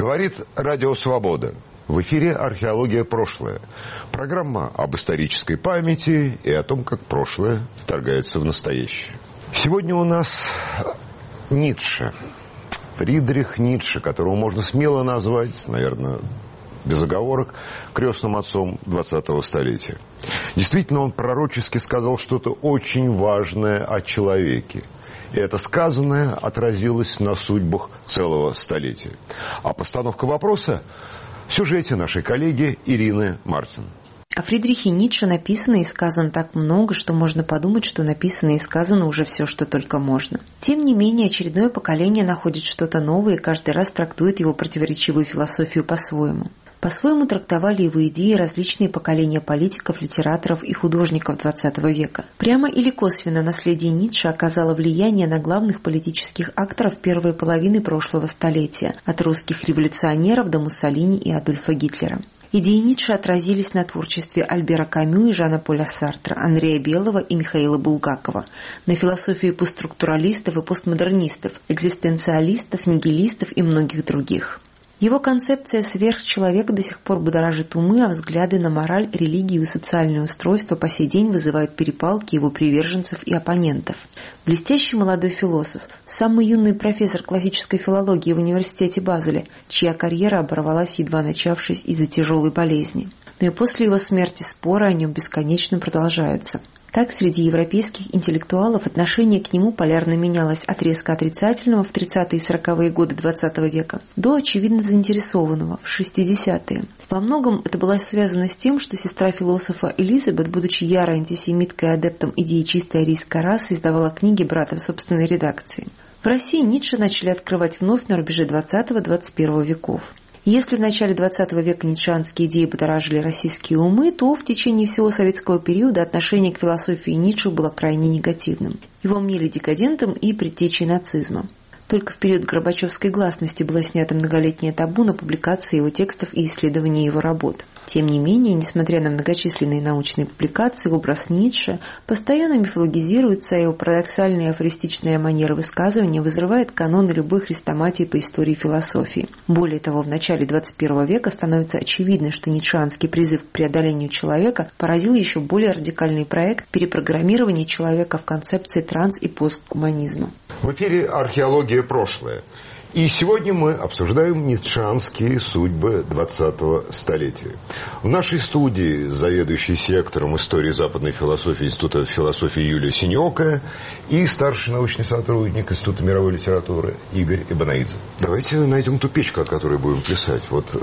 Говорит Радио Свобода. В эфире «Археология. Прошлое». Программа об исторической памяти и о том, как прошлое вторгается в настоящее. Сегодня у нас Ницше. Фридрих Ницше, которого можно смело назвать, наверное, без оговорок, крестным отцом 20-го столетия. Действительно, он пророчески сказал что-то очень важное о человеке. И это сказанное отразилось на судьбах целого столетия. А постановка вопроса в сюжете нашей коллеги Ирины Мартин. О Фридрихе Ницше написано и сказано так много, что можно подумать, что написано и сказано уже все, что только можно. Тем не менее, очередное поколение находит что-то новое и каждый раз трактует его противоречивую философию по-своему. По-своему трактовали его идеи различные поколения политиков, литераторов и художников XX века. Прямо или косвенно наследие Ницше оказало влияние на главных политических акторов первой половины прошлого столетия, от русских революционеров до Муссолини и Адольфа Гитлера. Идеи Ницше отразились на творчестве Альбера Камю и Жана Поля Сартра, Андрея Белого и Михаила Булгакова, на философии постструктуралистов и постмодернистов, экзистенциалистов, нигилистов и многих других. Его концепция сверхчеловека до сих пор будоражит умы, а взгляды на мораль, религию и социальное устройство по сей день вызывают перепалки его приверженцев и оппонентов. Блестящий молодой философ, самый юный профессор классической филологии в университете Базеля, чья карьера оборвалась, едва начавшись из-за тяжелой болезни. Но и после его смерти споры о нем бесконечно продолжаются. Так, среди европейских интеллектуалов отношение к нему полярно менялось от резко отрицательного в 30-е и 40-е годы XX века до очевидно заинтересованного в 60-е. Во многом это было связано с тем, что сестра философа Элизабет, будучи ярой антисемиткой и адептом идеи чистой арийской расы, издавала книги брата в собственной редакции. В России Ницше начали открывать вновь на рубеже XX-XXI веков. Если в начале XX века ницшеанские идеи будоражили российские умы, то в течение всего советского периода отношение к философии Ницше было крайне негативным. Его мнили декадентом и предтечей нацизма. Только в период горбачевской гласности было снято многолетнее табу на публикации его текстов и исследования его работ. Тем не менее, несмотря на многочисленные научные публикации, образ Ницше постоянно мифологизируется, а его парадоксальная и афористичная манера высказывания вызывает каноны любой хрестоматии по истории философии. Более того, в начале XXI века становится очевидно, что ницшеанский призыв к преодолению человека породил еще более радикальный проект перепрограммирования человека в концепции транс- и постгуманизма. В эфире «Археология. Прошлое». И сегодня мы обсуждаем ницшеанские судьбы 20-го столетия. В нашей студии заведующий сектором истории западной философии Института философии Юлия Синеокая и старший научный сотрудник Института мировой литературы Игорь Ибанаидзе. Давайте найдем ту печку, от которой будем плясать.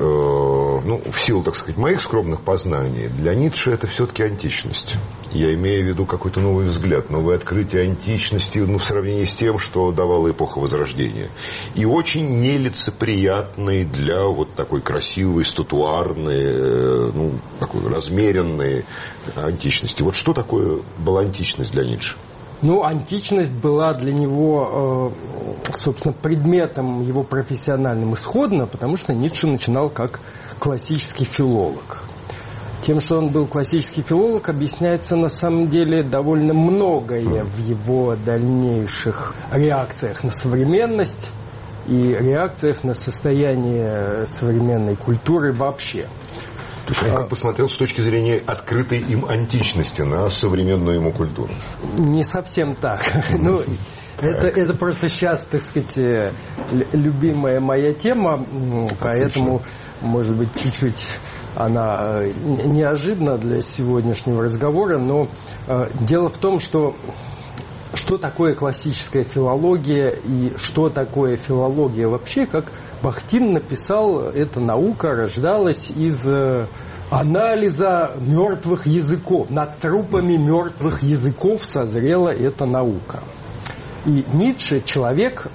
В силу, так сказать, моих скромных познаний, для Ницше это все-таки античность. Я имею в виду какой-то новый взгляд, новое открытие античности в сравнении с тем, что давала эпоха Возрождения. И очень нелицеприятной для вот такой красивой, статуарной, такой размеренной античности. Вот что такое была античность для Ницше? Античность была для него, собственно, предметом его профессиональным исходно, потому что Ницше начинал как классический филолог. Тем, что он был классический филолог, объясняется на самом деле довольно многое в его дальнейших реакциях на современность и реакциях на состояние современной культуры вообще. То есть он как посмотрел с точки зрения открытой им античности на современную ему культуру? Не совсем так. Это просто сейчас, так сказать, любимая моя тема, поэтому, может быть, чуть-чуть она неожиданна для сегодняшнего разговора, но дело в том, что такое классическая филология и что такое филология вообще, как Бахтин написал, эта наука рождалась из анализа мертвых языков. Над трупами мертвых языков созрела эта наука. И Ницше человек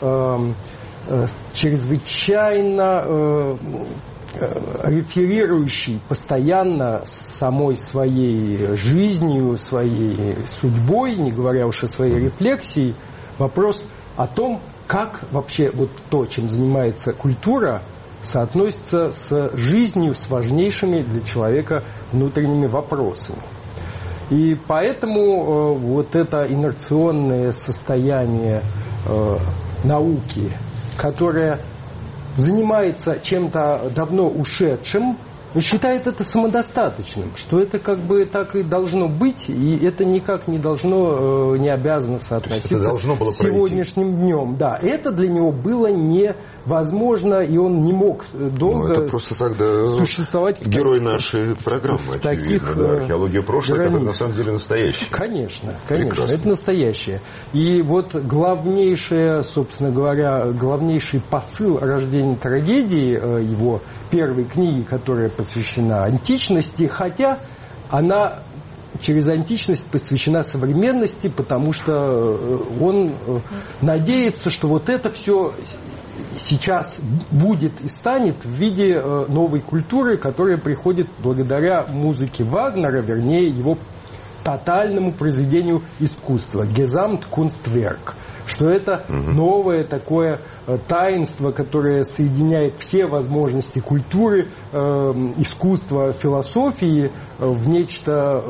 чрезвычайно реферирующий постоянно самой своей жизнью, своей судьбой, не говоря уж о своей рефлексии, вопрос о том, как вообще вот то, чем занимается культура, соотносится с жизнью, с важнейшими для человека внутренними вопросами. И поэтому вот это инерционное состояние науки, которое занимается чем-то давно ушедшим, но считает это самодостаточным, что это как бы так и должно быть, и это никак не должно, не обязано соотноситься с сегодняшним днем. Да, это для него было невозможно, и он не мог долго существовать. Герой нашей программы, таких археология прошлого, это на самом деле настоящее. Конечно, это настоящее. И вот главнейшее, собственно говоря, главнейший посыл рождения трагедии его первой книги, которая посвящена античности, хотя она через античность посвящена современности, потому что он надеется, что вот это все сейчас будет и станет в виде новой культуры, которая приходит благодаря музыке Вагнера, вернее, его тотальному произведению искусства Gesamtkunstwerk, что это новое такое таинство, которое соединяет все возможности культуры, искусства, философии в нечто,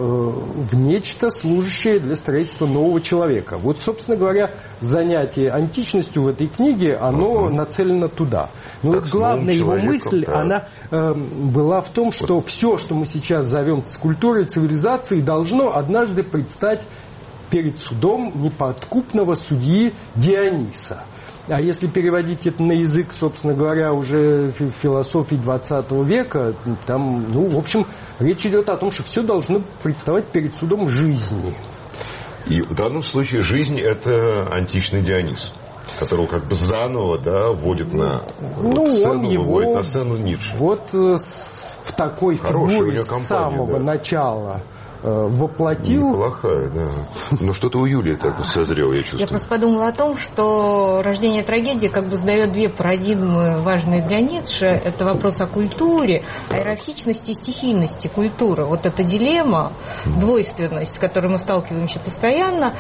служащее для строительства нового человека. Вот, собственно говоря, занятие античностью в этой книге, оно нацелено туда. Но вот главная его мысль, она была в том, что все, что мы сейчас зовем культурой, цивилизацией, должно однажды предстать перед судом неподкупного судьи Диониса. А если переводить это на язык, собственно говоря, уже философии 20 века, там, в общем, речь идет о том, что все должно представать перед судом жизни. И в данном случае жизнь – это античный Дионис, которого как бы заново, вводит на сцену, выводит на сцену Ницше. Вот в такой фигуре с самого начала воплотил. Неплохая, да. Но что-то у Юлии так созрело, я чувствую. Я просто подумала о том, что рождение трагедии как бы задает две парадигмы, важные для Ницше. Это вопрос о культуре, о иерархичности и стихийности культуры. Вот эта дилемма, двойственность, с которой мы сталкиваемся постоянно,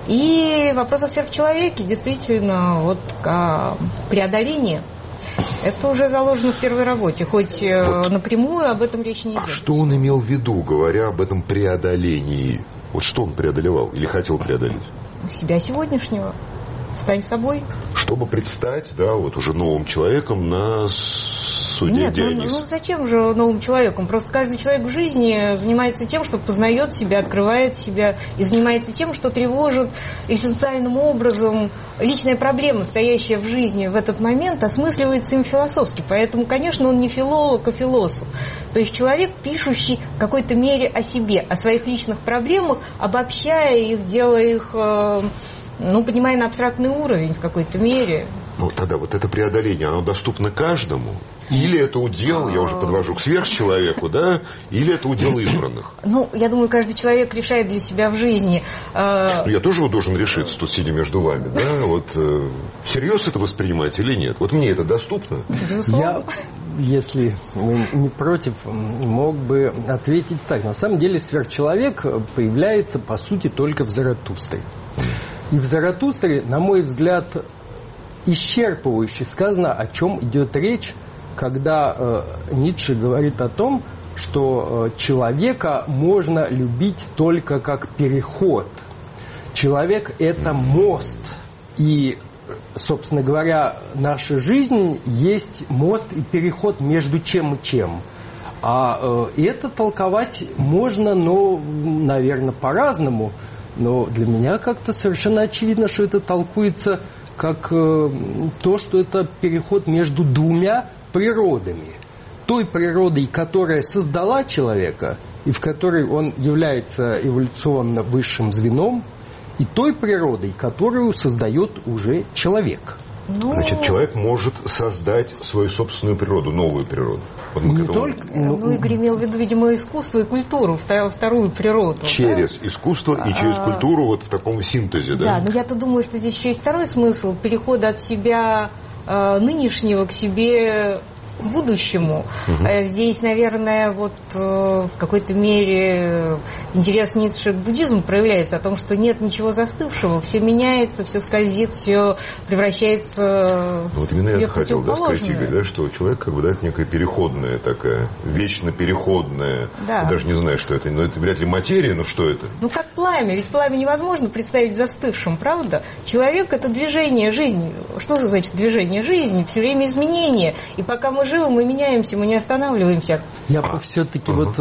и вопрос о сверхчеловеке, действительно, вот о преодолении. Это уже заложено в первой работе, хоть напрямую об этом речь не идет. А что он имел в виду, говоря об этом преодолении? Вот что он преодолевал или хотел преодолеть? Себя сегодняшнего. Стань собой. Чтобы предстать, вот уже новым человеком на суде Диониса. Нет, зачем же новым человеком? Просто каждый человек в жизни занимается тем, что познает себя, открывает себя и занимается тем, что тревожит эссенциальным образом. Личная проблема, стоящая в жизни в этот момент, осмысливается им философски. Поэтому, конечно, он не филолог, а философ. То есть человек, пишущий в какой-то мере о себе, о своих личных проблемах, обобщая их, делая их... поднимая на абстрактный уровень в какой-то мере. Тогда вот это преодоление, оно доступно каждому? Или это удел, я уже подвожу к сверхчеловеку, или это удел избранных? Я думаю, каждый человек решает для себя в жизни. Я тоже должен решиться, тут сидя между вами, всерьез это воспринимать или нет? Вот мне это доступно? Я, если вы не против, мог бы ответить так. На самом деле сверхчеловек появляется, по сути, только в Заратустре. И в Заратустре, на мой взгляд, исчерпывающе сказано, о чем идет речь, когда Ницше говорит о том, что человека можно любить только как переход. Человек – это мост. И, собственно говоря, наша жизнь есть мост и переход между чем и чем. А это толковать можно, наверное, по-разному. Но для меня как-то совершенно очевидно, что это толкуется как то, что это переход между двумя природами. Той природой, которая создала человека, и в которой он является эволюционно высшим звеном, и той природой, которую создает уже человек. Значит, человек может создать свою собственную природу, новую природу. Не только. Игорь имел в виду, видимо, искусство и культуру, вторую природу. Через искусство и через культуру в таком синтезе, да? Да, но я-то думаю, что здесь еще есть второй смысл перехода от себя нынешнего к себе будущему. Здесь, наверное, вот в какой-то мере интерес Ницше к буддизму проявляется о том, что нет ничего застывшего, все меняется, все скользит, все превращается в вот именно я хотел сказать, Игорь, да, что человек как бы, да, это некая переходная такая, вечно переходная, да. Я даже не знаю, что это, но это вряд ли материя, но что это? Ну, как пламя, ведь пламя невозможно представить застывшим, правда? Человек – это движение жизни. Что значит движение жизни? Все время изменения. И пока мы живы, мы меняемся, мы не останавливаемся. Я бы все-таки вот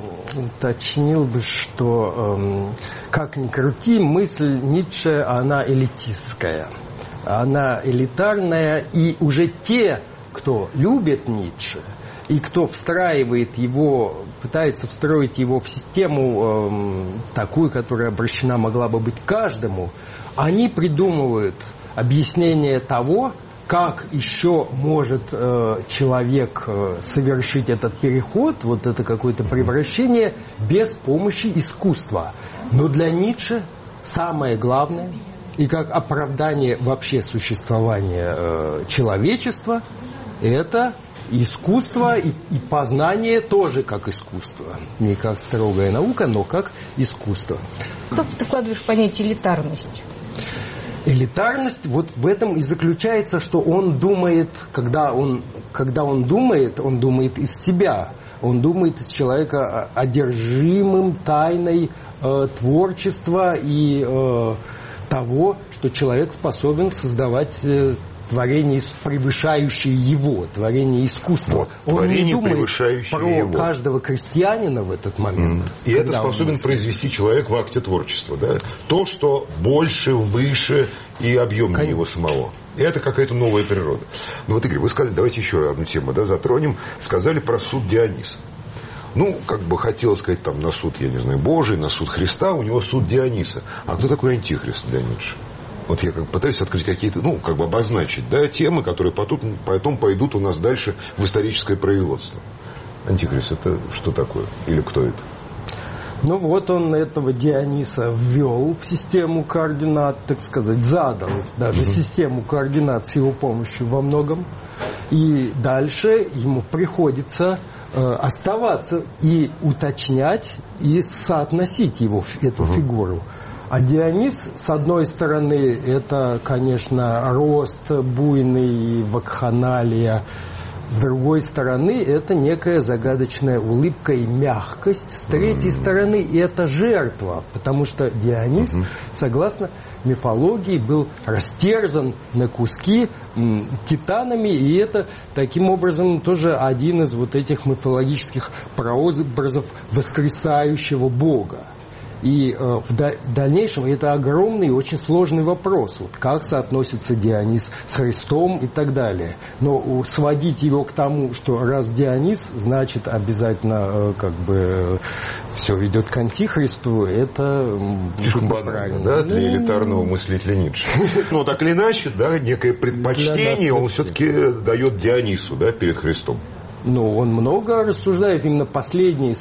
уточнил бы, что как ни крути, мысль Ницше, она элитистская. Она элитарная, и уже те, кто любит Ницше, и кто встраивает его, пытается встроить его в систему такую, которая обращена могла бы быть каждому, они придумывают объяснение того, как еще может человек совершить этот переход, вот это какое-то превращение, без помощи искусства. Но для Ницше самое главное, и как оправдание вообще существования человечества, это искусство и познание тоже как искусство. Не как строгая наука, но как искусство. Как ты вкладываешь в понятие элитарность? Элитарность вот в этом и заключается, что он думает, когда он думает из себя. Он думает из человека одержимым тайной творчества и того, что человек способен создавать творение, превышающее его, творение искусства. Вот, он творение, не думает превышающее про его. Каждого крестьянина в этот момент. И это способен произвести человек в акте творчества. Да? То, что больше, выше и объемнее его самого. И это какая-то новая природа. Ну вот, Игорь, вы сказали, давайте еще одну тему затронем. Сказали про суд Диониса. Ну, как бы хотелось сказать, там, на суд, я не знаю, Божий, на суд Христа, у него суд Диониса. А кто такой антихрист для Ницше? Вот я как бы пытаюсь открыть какие-то, ну, как бы обозначить, да, темы, которые потом пойдут у нас дальше в историческое производство. Антихрист – это что такое? Или кто это? Ну вот он этого Диониса ввел в систему координат, так сказать, задал даже систему координат с его помощью во многом. И дальше ему приходится оставаться и уточнять, и соотносить его, эту фигуру. А Дионис, с одной стороны, это, конечно, рост буйный, вакханалия. С другой стороны, это некая загадочная улыбка и мягкость. С третьей стороны, это жертва, потому что Дионис, согласно мифологии, был растерзан на куски титанами, и это таким образом тоже один из вот этих мифологических прообразов воскресающего Бога. И в дальнейшем это огромный и очень сложный вопрос. Вот как соотносится Дионис с Христом и так далее. Но сводить его к тому, что раз Дионис, значит обязательно как бы все ведет к антихристу, это слишком банально, да, для элитарного мыслителя Ницше. Но так или иначе, да, некое предпочтение он все-таки дает Дионису, да, перед Христом. Ну, он много рассуждает, именно последний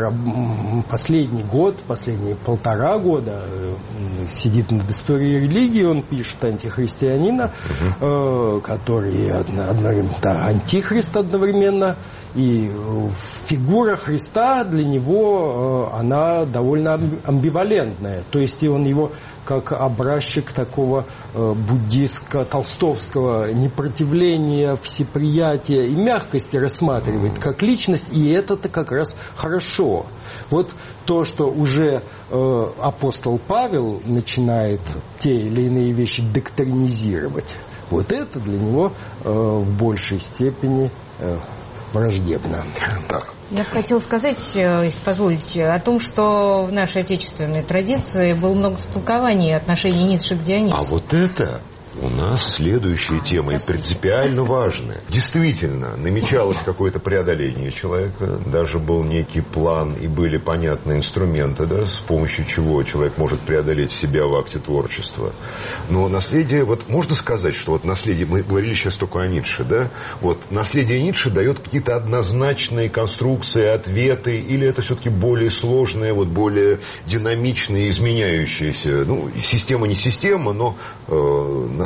год, последние 1,5 года сидит над историей религии, он пишет антихристианина, который одновременно антихрист одновременно, и фигура Христа для него, она довольно амбивалентная, то есть он его как образчик такого буддистско-толстовского непротивления, всеприятия и мягкости рассматривает как личность, и это-то как раз хорошо. Вот то, что уже апостол Павел начинает те или иные вещи доктринизировать, вот это для него в большей степени враждебно. Так. Я бы хотела сказать, если позволите, о том, что в нашей отечественной традиции было много толкований отношений Ницше к Дионису. А вот это у нас следующая тема, и принципиально важная. Действительно, намечалось какое-то преодоление человека, даже был некий план, и были понятные инструменты, да, с помощью чего человек может преодолеть себя в акте творчества. Но наследие, вот можно сказать, что вот наследие, мы говорили сейчас только о Ницше, да, вот наследие Ницше дает какие-то однозначные конструкции, ответы, или это все-таки более сложные, вот более динамичные, изменяющиеся, ну, система не система, но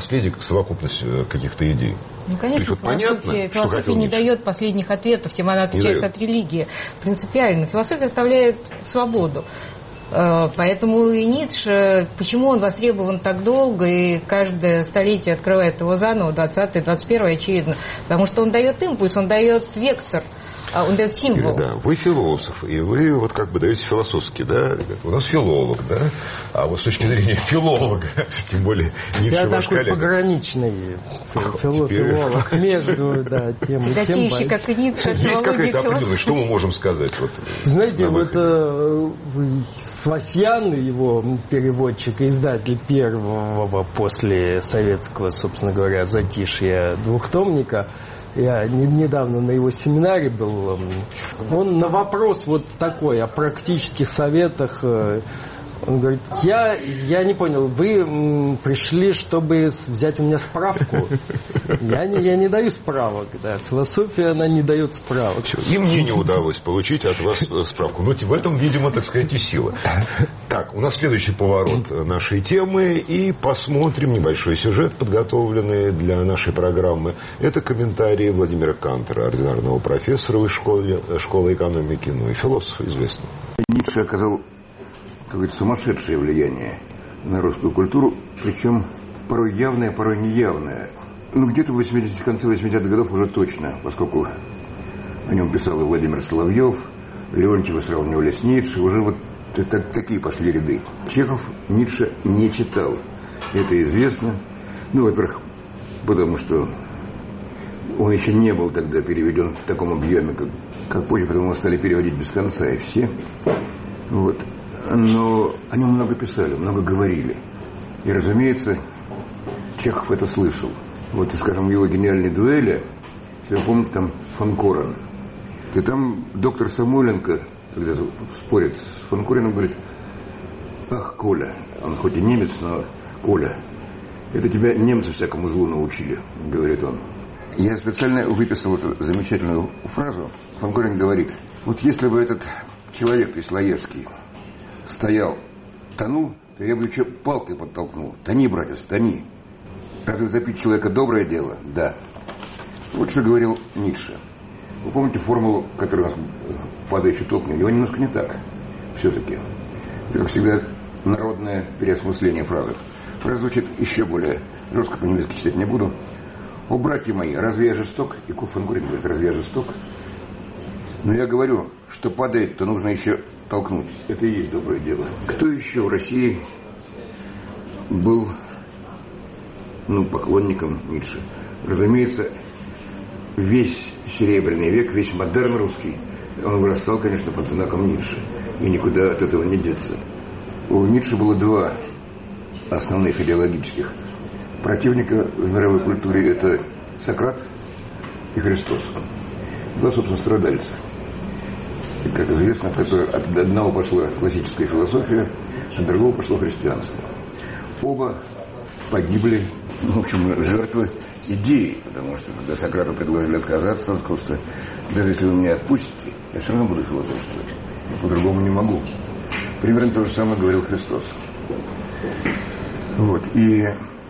наследие как совокупность каких-то идей. Ну, конечно, философия не дает последних ответов, тем она отличается от религии. Принципиально. Философия оставляет свободу. Поэтому и Ницше, почему он востребован так долго, и каждое столетие открывает его заново, 20-е, 21-е, очевидно. Потому что он дает импульс, он дает вектор. Он дает символ. Да, вы философ, и вы вот как бы даете философски, да? У нас филолог, да? А вот с точки зрения филолога, тем более Ницше ваш коллега. Я такой пограничный филолог между тем и тем. Тяготеющий, как и Ницше, есть какая-то определенность, что мы можем сказать? Вот, знаете, вот Свасьян, его переводчик, издатель первого после советского, собственно говоря, затишья двухтомника, я недавно на его семинаре был. Он на вопрос вот такой о практических советах, он говорит, я не понял, вы пришли, чтобы взять у меня справку? Я не даю справок, да. Философия, она не дает справок. И мне не удалось получить от вас справку. Но в этом, видимо, так сказать, и сила. Так, у нас следующий поворот нашей темы. И посмотрим небольшой сюжет, подготовленный для нашей программы. Это комментарии Владимира Кантера, ординарного профессора в школы экономики, ну и философа известного. Ницше оказал какое-то сумасшедшее влияние на русскую культуру, причем порой явное, порой неявное. Ну, где-то в конце 80-х годов уже точно, поскольку о нем писал и Владимир Соловьев, Леонтьева сравнивали с Ницше, уже вот такие пошли ряды. Чехов Ницше не читал, это известно. Ну, во-первых, потому что он еще не был тогда переведен в таком объеме, как позже, потому его стали переводить без конца, и все. Вот. Но о нем много писали, много говорили. И, разумеется, Чехов это слышал. Вот, скажем, в его гениальной дуэли, если вы помните, там фон Корен. И там доктор Самойленко, когда спорит с фон Кореном, говорит, ах, Коля, он хоть и немец, но Коля, это тебя немцы всякому злу научили, говорит он. Я специально выписал эту замечательную фразу. Фон Корен говорит, вот если бы этот человек, Ислаевский, стоял, тонул, то я бы еще палкой подтолкнул. Тони, братец, тони. Разве утопить человека доброе дело? Да. Вот что говорил Ницше. Вы помните формулу, которая у нас падающий топливо? Его немножко не так. Все-таки. Это, как всегда, народное переосмысление фразы. Фраза звучит еще более жестко, по-немецки читать не буду. О, братья мои, разве я жесток? И фон Корен говорит, разве я жесток? Но я говорю, что падает, то нужно еще толкнуть. Это и есть доброе дело. Кто еще в России был поклонником Ницше? Разумеется, весь Серебряный век, весь модерн русский, он вырастал, конечно, под знаком Ницше. И никуда от этого не деться. У Ницше было два основных идеологических противника в мировой культуре. Это Сократ и Христос. Два, собственно, страдальца. И, как известно, от одного пошла классическая философия, от другого пошло христианство. Оба погибли, в общем, жертвы идеи, потому что когда Сократу предложили отказаться, он сказал, что даже если вы меня отпустите, я все равно буду философствовать. Я по-другому не могу. Примерно то же самое говорил Христос. Вот. И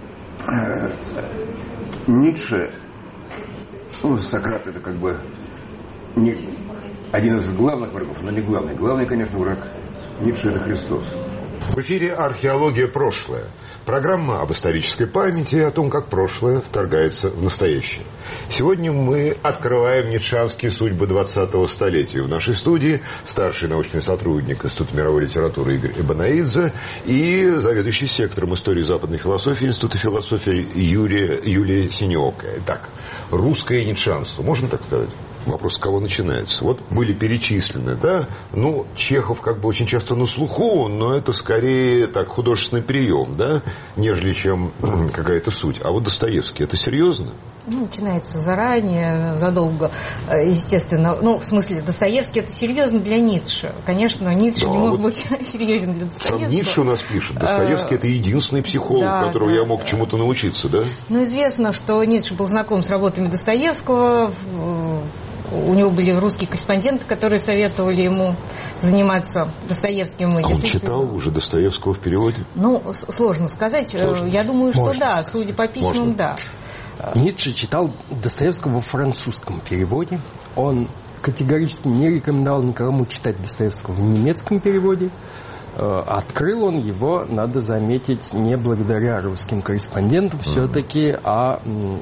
Ницше, Сократ это как бы не один из главных врагов, но не главный. Главный, конечно, враг Ницше это Христос. В эфире «Археология. Прошлое». Программа об исторической памяти и о том, как прошлое вторгается в настоящее. Сегодня мы открываем ницшеанские судьбы 20-го столетия. В нашей студии старший научный сотрудник Института мировой литературы Игорь Эбонаидзе и заведующий сектором истории западной философии Института философии Юлия Синеокая. Итак, русское ницшеанство, можно так сказать? Вопрос, с кого начинается. Вот были перечислены, да? Ну, Чехов как бы очень часто на слуху, но это скорее так художественный прием, да? Нежели чем какая-то суть. А вот Достоевский, это серьезно? Ну, начинается заранее, задолго, естественно. Ну, в смысле, Достоевский это серьезно для Ницше. Конечно, Ницше не мог быть серьезен для Достоевского. Сам Ницше у нас пишет. Достоевский это единственный психолог, которого я мог чему-то научиться, да? Ну, известно, что Ницше был знаком с работами Достоевского. у него были русские корреспонденты, которые советовали ему заниматься Достоевским. А он читал уже Достоевского в переводе? Ну, сложно сказать. Сложно. Я думаю, что да, судя по письмам, да. Ницше читал Достоевского во французском переводе. Он категорически не рекомендовал никому читать Достоевского в немецком переводе. Открыл он его, надо заметить, не благодаря русским корреспондентам все-таки, а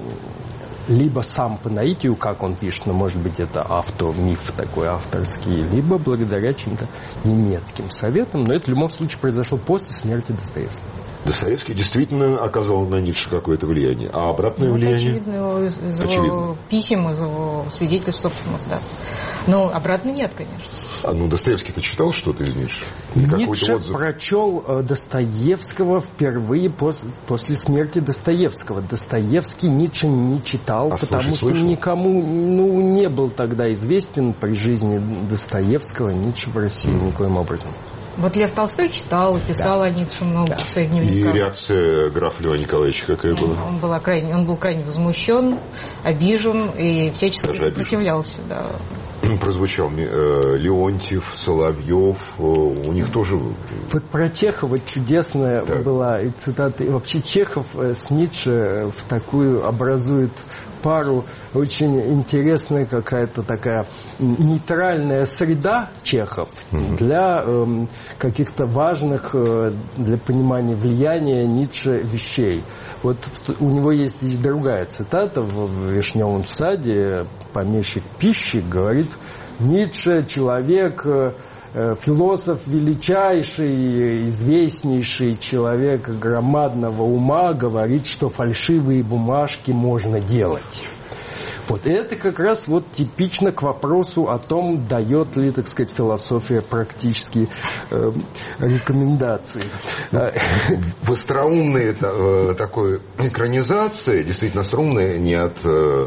либо сам по наитию, как он пишет, но, может быть, это автомиф такой авторский, либо благодаря чьим-то немецким советам. Но это в любом случае произошло после смерти Достоевского. Достоевский действительно оказал на Ницше какое-то влияние. А обратное влияние? Очевидно, из его писем, из его свидетельств собственных, да. Но обратно нет, конечно. А ну Достоевский-то читал что-то из Ницше? Ницше прочел Достоевского впервые после смерти Достоевского. Достоевский Ницше не читал, потому что никому не был тогда известен при жизни Достоевского Ницше в России никоим образом. Вот Лев Толстой читал и писал о Ницше много в своих дневниках. И реакция графа Льва Николаевича какая была? Он был крайне возмущен, обижен и всячески сопротивлялся. Да. Прозвучал Леонтьев, Соловьев, у них тоже... Вот про Чехова чудесная была и цитата. И вообще Чехов с Ницше в такую образует пару, очень интересная какая-то такая нейтральная среда Чехов для каких-то важных для понимания влияния Ницше вещей. Вот у него есть и другая цитата в «Вишневом саде». Помещик-пищик говорит: Ницше человек, философ величайший, известнейший человек громадного ума, говорит, что фальшивые бумажки можно делать. Вот это как раз вот типично к вопросу о том, дает ли, так сказать, философия практические рекомендации. В остроумной такой экранизации, действительно остроумной, не от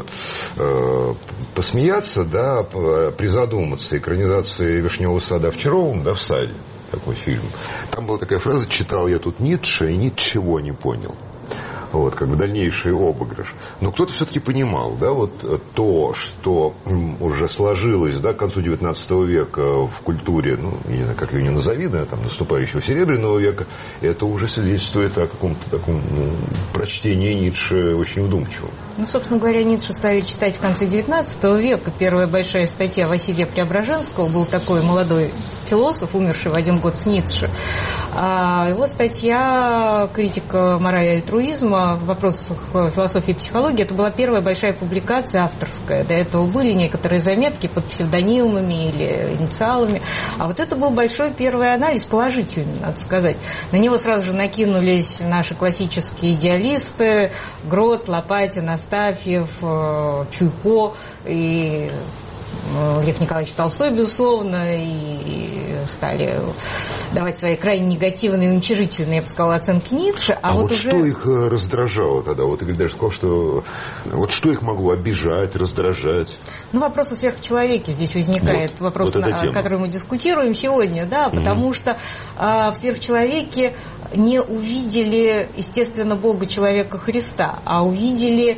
посмеяться, да, призадуматься, экранизации «Вишневого сада» в Чаровом, да, в саде, такой фильм. Там была такая фраза: читал я тут Ницше и ничего не понял. Вот, как бы дальнейший обыгрыш. Но кто-то все-таки понимал, да, вот то, что уже сложилось, да, к концу XIX века в культуре, ну, я не знаю, как ее не назови, да, там, наступающего Серебряного века, это уже свидетельствует о каком-то таком прочтении Ницше очень вдумчивом. Ну, собственно говоря, Ницше стали читать в конце XIX века. Первая большая статья Василия Преображенского, был такой молодой философ, умерший в один год с Ницше. Его статья «Критика морали и альтруизма» в вопросах философии и психологии, это была первая большая публикация авторская. До этого были некоторые заметки под псевдонимами или инициалами. А вот это был большой первый анализ, положительный, надо сказать. На него сразу же накинулись наши классические идеалисты: Грот, Лопатин, Астафьев, Чуйко и Лев Николаевич Толстой, безусловно, и стали давать свои крайне негативные и уничижительные, я бы сказала, оценки Ницше. А вот уже... что их раздражало тогда? Вот Игорь даже сказал, что вот что их могло обижать, раздражать? Ну, вопрос о сверхчеловеке здесь возникает, вот, вопрос, вот о котором мы дискутируем сегодня, да, потому что в сверхчеловеке не увидели, естественно, Бога, человека, Христа, а увидели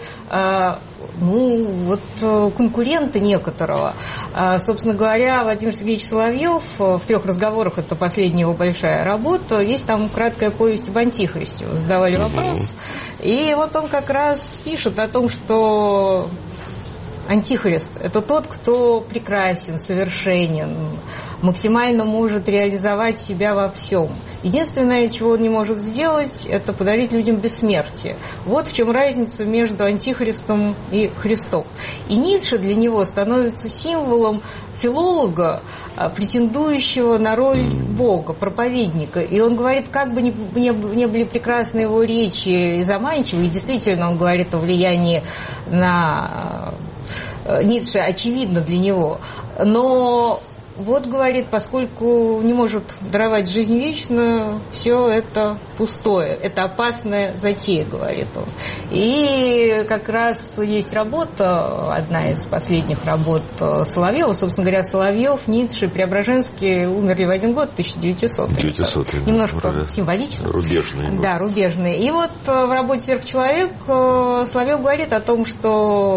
конкурента некоторого. Собственно говоря, Владимир Сергеевич Соловьев в 3 разговорах, это последняя его большая работа, есть там краткая повесть об Антихристе. Задавали вопрос, и вот он как раз пишет о том, что Антихрист – это тот, кто прекрасен, совершенен, максимально может реализовать себя во всем. Единственное, чего он не может сделать, это подарить людям бессмертие. Вот в чем разница между Антихристом и Христом. И Ницше для него становится символом филолога, претендующего на роль Бога, проповедника. И он говорит, как бы не были прекрасны его речи и заманчивы, и действительно он говорит о влиянии на Ницше, очевидно для него. Но вот, говорит, поскольку не может даровать жизнь вечную, все это пустое, это опасная затея, говорит он. И как раз есть работа, одна из последних работ Соловьева, собственно говоря, Соловьев, Ницше, Преображенский умерли в один год, 1900. 1900-й. Немножко символично. Рубежные. Да, рубежные. И вот в работе «Сверхчеловек» Соловьев говорит о том, что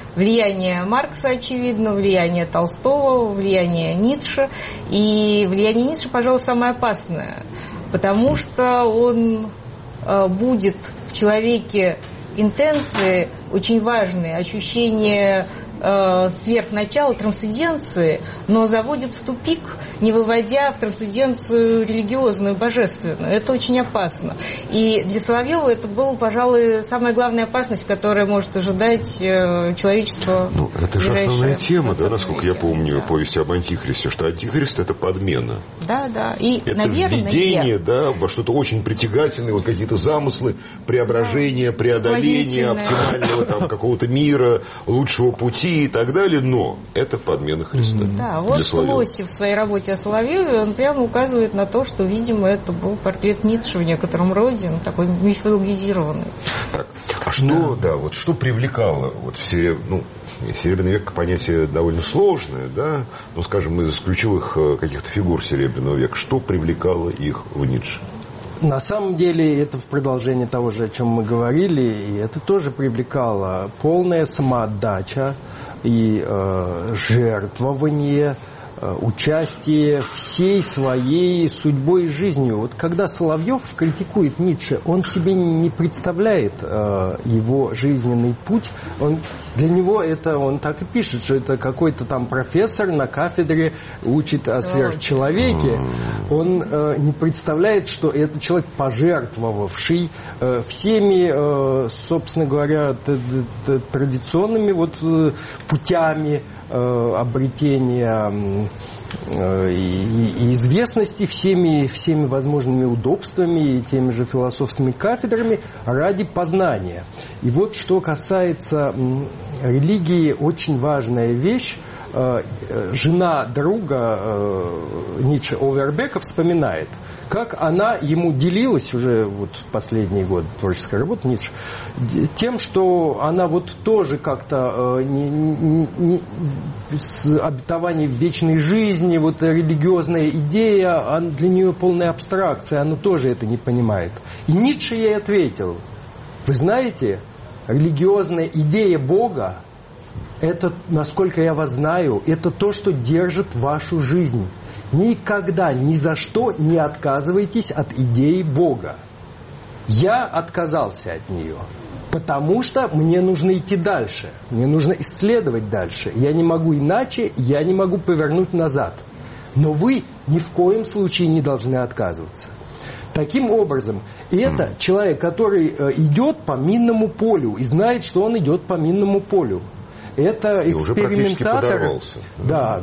влияние Маркса, очевидно, влияние Толстого, влияние Ницше. И влияние Ницше, пожалуй, самое опасное, потому что он будет в человеке интенции очень важные, ощущение сверхначала, трансценденции, но заводит в тупик, не выводя в трансценденцию религиозную, божественную. Это очень опасно. И для Соловьева это была, пожалуй, самая главная опасность, которая может ожидать человечество. Ну, это же основная тема, да, насколько я помню, повести об Антихристе, что Антихрист – это подмена. Да, да. И, это наверное, введение, да, во что-то очень притягательное, вот какие-то замыслы, преображения, преодоления оптимального там какого-то мира, лучшего пути и так далее, но это подмена Христа. Да, вот Лосев в своей работе о Соловьеве, он прямо указывает на то, что, видимо, это был портрет Ницше в некотором роде, такой мифологизированный. Так, а что, вот что привлекало вот в Серебряный век понятие довольно сложное, да, ну, скажем, из ключевых каких-то фигур Серебряного века, что привлекало их в Ницше? На самом деле это в продолжение того же, о чем мы говорили, и это тоже привлекало полная самоотдача и жертвование, участие всей своей судьбой и жизнью. Вот когда Соловьев критикует Ницше, он себе не представляет его жизненный путь. Для него это, он так и пишет, что это какой-то там профессор на кафедре учит о сверхчеловеке. Он не представляет, что это человек, пожертвовавший всеми, собственно говоря, традиционными путями обретения и известности, всеми возможными удобствами и теми же философскими кафедрами ради познания. И вот что касается религии, очень важная вещь. Жена друга Ницше Овербека вспоминает, как она ему делилась уже в последние годы творческой работы Ницше, тем, что она тоже как-то с обетованием вечной жизни, религиозная идея, для нее полная абстракция, она тоже это не понимает. И Ницше ей ответил: вы знаете, религиозная идея Бога, это, насколько я вас знаю, это то, что держит вашу жизнь. Никогда, ни за что не отказывайтесь от идеи Бога. Я отказался от нее, потому что мне нужно идти дальше. Мне нужно исследовать дальше. Я не могу иначе, я не могу повернуть назад. Но вы ни в коем случае не должны отказываться. Таким образом, это человек, который идет по минному полю и знает, что он идет по минному полю. Это экспериментатор. Да,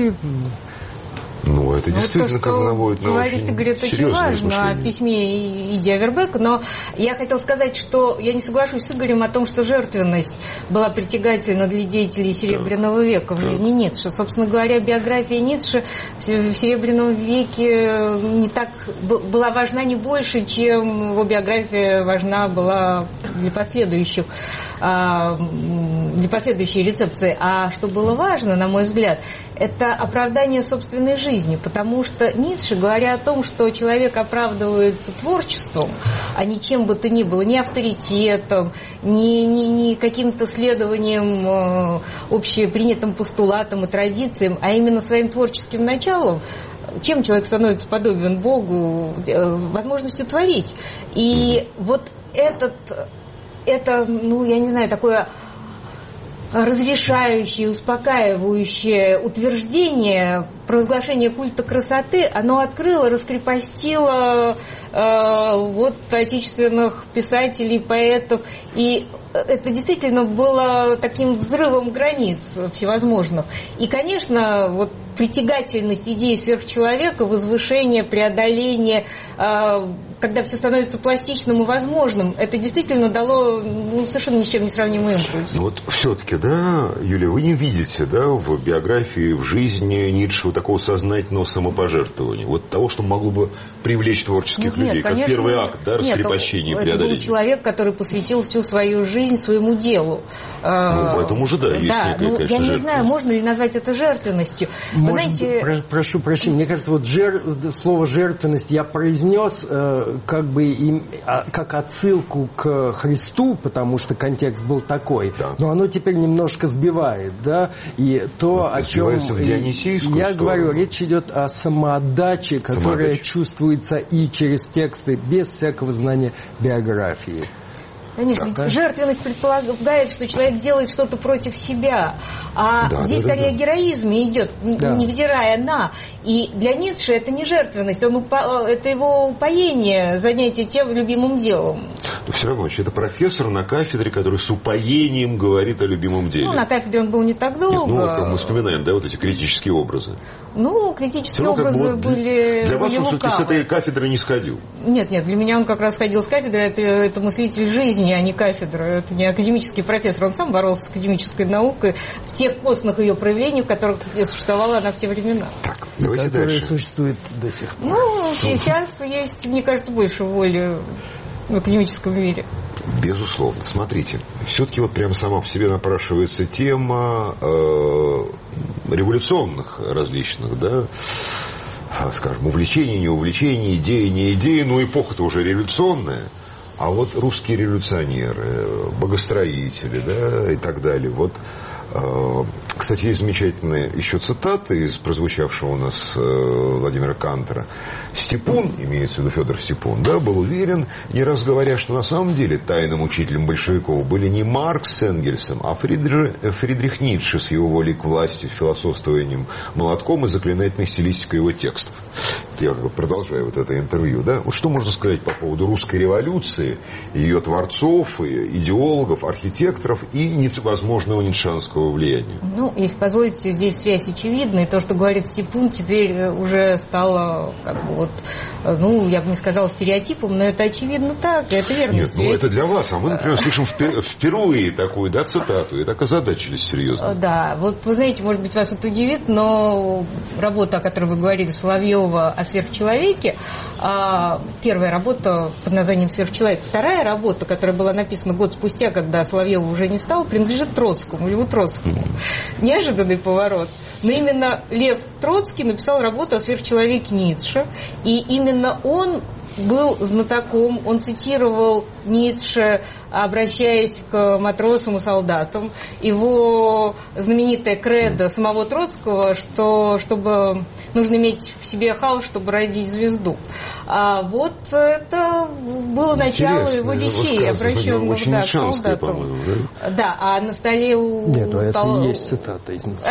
это действительно как наводит на очень серьезные очень важно о письме Иди Авербека, но я хотела сказать, что я не соглашусь с Игорем о том, что жертвенность была притягательна для деятелей Серебряного века в жизни Ницше. Собственно говоря, биография Ницше в Серебряном веке не так была важна не больше, чем его биография важна была для последующей рецепции. А что было важно, на мой взгляд, это оправдание собственной жизни, потому что Ницше, говоря о том, что человек оправдывается творчеством, а не чем бы то ни было, ни авторитетом, ни каким-то следованием общепринятым постулатам и традициям, а именно своим творческим началом, чем человек становится подобен Богу, возможностью творить. И это, я не знаю, такое разрешающее, успокаивающее утверждение, провозглашение культа красоты, оно открыло, раскрепостило отечественных писателей, поэтов. И это действительно было таким взрывом границ всевозможных. И, конечно, притягательность идеи сверхчеловека, возвышение, преодоление, когда все становится пластичным и возможным, это действительно дало совершенно ни с чем не сравнимый импульс. Все-таки, Юлия, вы не видите, в биографии, в жизни Ницше такого сознательного самопожертвования, того, что могло бы привлечь творческих людей? людей, как конечно, первый акт, да, раскрепощения и преодоления. Это был человек, который посвятил всю свою жизнь своему делу. В этом уже, да, есть некая, конечно, я не знаю, можно ли назвать это жертвенностью. Вы знаете... Прошу прощения, мне кажется, вот слово «жертвенность» я произнес как бы как отсылку к Христу, потому что контекст был такой, но оно теперь немножко сбивает, да, и то, о чем я говорю, речь идет о самоотдаче, которая чувствуется и через тексты, без всякого знания биографии. Конечно, ведь жертвенность предполагает, что человек делает что-то против себя. Здесь скорее героизм идет, невзирая на. И для Ницше это не жертвенность, это его упоение, занятие тем любимым делом. Но все равно, это профессор на кафедре, который с упоением говорит о любимом деле. На кафедре он был не так долго. Как мы вспоминаем, да, вот эти критические образы. Критические образы были для вас он все-таки с этой лукавы. Кафедры не сходил? Нет, для меня он как раз ходил с кафедры, это мыслитель жизни, а не кафедра, это не академический профессор. Он сам боролся с академической наукой в тех костных ее проявлениях, в которых существовала она в те времена. Так, давайте дальше. Существует до сих пор. Сейчас есть, мне кажется, больше воли в академическом мире. Безусловно. Смотрите, все-таки вот прямо сама по себе напрашивается тема революционных различных, да, скажем, увлечений, не увлечений, идеи, не идеи, но эпоха-то уже революционная. А вот русские революционеры, богостроители, да, и так далее. Вот, кстати, есть замечательная еще цитата из прозвучавшего у нас Владимира Кантера. Степун, имеется в виду Федор Степун, да, был уверен, не раз говоря, что на самом деле тайным учителем большевиков были не Маркс с Энгельсом, а Фридрих Ницше с его волей к власти, философствованием молотком и заклинательной стилистикой его текстов. Я продолжаю вот это интервью, да. Вот что можно сказать по поводу русской революции, ее творцов, идеологов, архитекторов и возможного ницшанского влияния? Если позволите, здесь связь очевидна, и то, что говорит Степун, теперь уже стало, я бы не сказала стереотипом, но это очевидно так, и это верно. Нет, это для вас, а мы, например, слышим впервые такую, да, цитату, и так озадачились серьезно. Да, вот вы знаете, может быть, вас это удивит, но работа, о которой вы говорили, Соловьева о сверхчеловеке, первая работа под названием «Сверхчеловек», вторая работа, которая была написана год спустя, когда Соловьева уже не стал, принадлежит Троцкому, Льву Троцкому. Неожиданный поворот. Но именно Лев Троцкий написал работу о сверхчеловеке Ницше, и именно он был знатоком, он цитировал Ницше, обращаясь к матросам и солдатам. Его знаменитая кредо самого Троцкого, что чтобы нужно иметь в себе хаос, чтобы родить звезду. Вот это было начало его речей, обращенных к солдатам. Да, а на столе у... это и есть цитата из Ницше.